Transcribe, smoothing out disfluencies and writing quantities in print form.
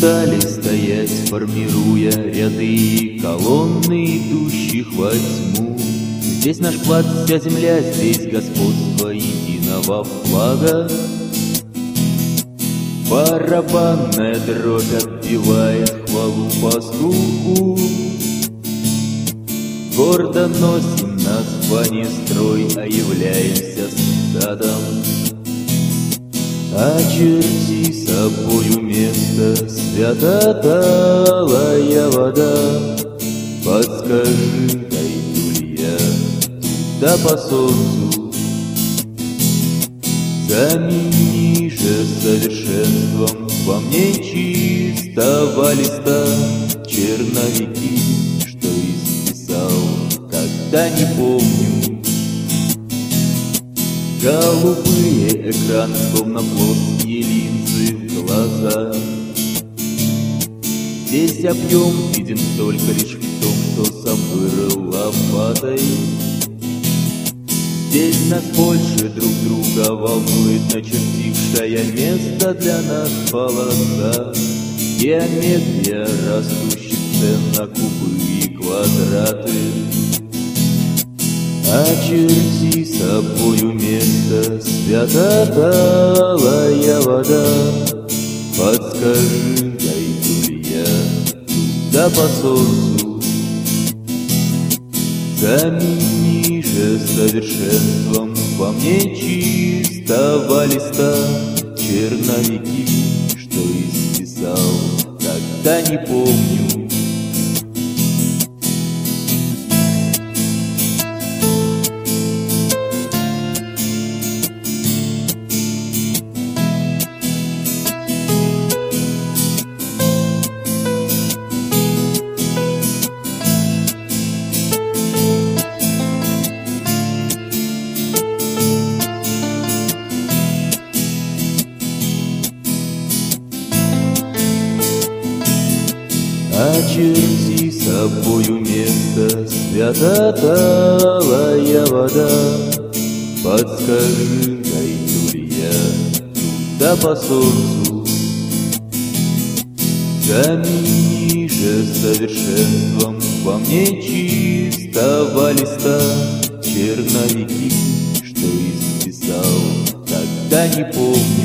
стали стоять, формируя ряды и колонны, идущих во тьму. Здесь наш вклад, вся земля, здесь господство единого флага. Барабанная дробь отбивает хвалу пастуху. Гордо носим на спане строй, а являемся стадом. Очерти собою место, свято-талая вода. Подскажи, дойду ли я туда по солнцу? Замени же совершенством во мне чистого листа черновики, что исписал, когда не помню. Голубые экраны, словно плоские линзы в глаза. Здесь объем виден только лишь в том, что сам вырыл лопатой. Здесь нас больше друг друга волнует начертившая место для нас полоса. Геометрия растущих цен на кубы и квадраты. Очерти собою место, свято-талая вода. Подскажи, дойду ли я туда по солнцу? Замени же совершенством во мне чистого листа черновики, что исписал, когда не помню. Очерти собою место, свято-талая вода. Подскажи, дойду ли я туда по солнцу? Замени же совершенством во мне чистого листа черновики, что исписал, когда не помню.